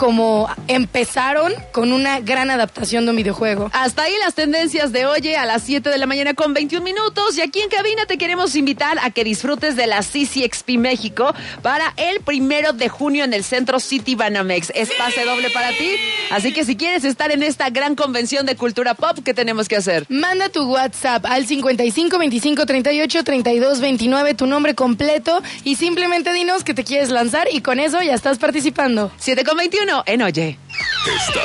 como empezaron con una gran adaptación de un videojuego. Hasta ahí las tendencias de hoy a las 7 de la mañana con 21 minutos. Y aquí en cabina te queremos invitar a que disfrutes de la CCXP México para el 1 de junio en el Centro City Banamex. Es pase doble para ti. Así que si quieres estar en esta gran convención de cultura pop, ¿qué tenemos que hacer? Manda tu WhatsApp al 55 25 38 32 29, tu nombre completo, y simplemente dinos que te quieres lanzar y con eso ya estás participando. 7:21 en Oye.